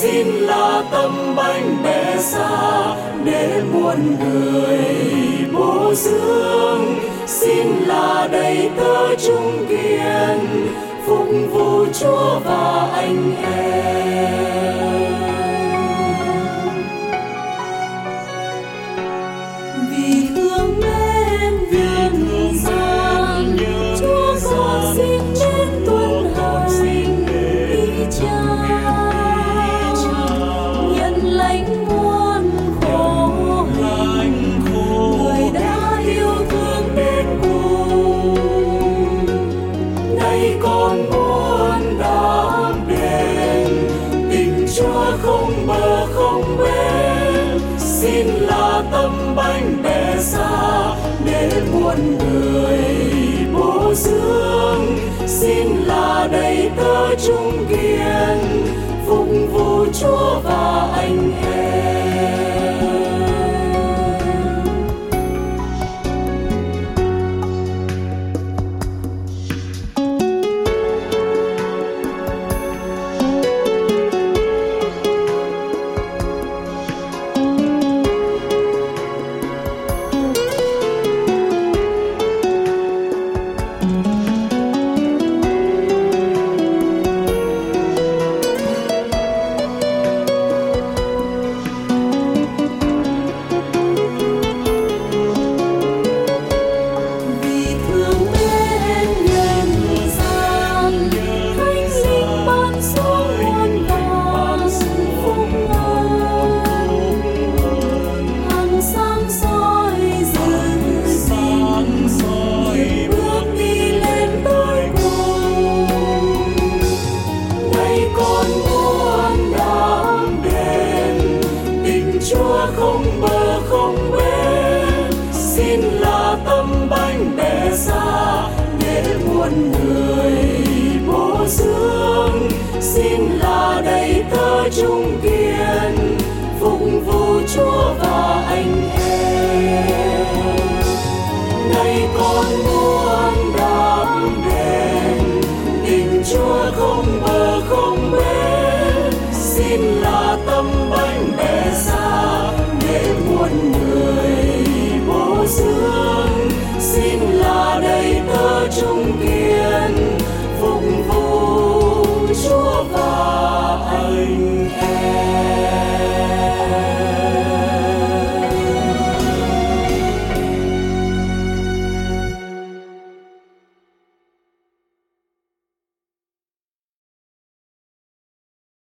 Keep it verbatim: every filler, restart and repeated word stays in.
xin là tấm bánh bẻ xa để muôn người bố dưỡng, xin là đầy tớ trung kiên phục vụ Chúa và anh em. Vì thương mến nhân gian, Chúa con xin đến tuân hành ý Cha, nhận lãnh muôn khổ hạnh, người đã yêu thương đến cùng. Nay con muốn đáp đền tình Chúa không bờ không bến, xin là tấm bánh bẻ xa để muôn người bố dưỡng, xin là đầy tớ trung kiên phục vụ Chúa và anh em. Chúa không bờ không bến, xin là tấm bánh bẻ xa để muôn người bố dưỡng, xin là đầy tớ trung kiên phục vụ Chúa và anh em. Nay con muốn đáp đền tình Chúa không bờ không bến, xin là tấm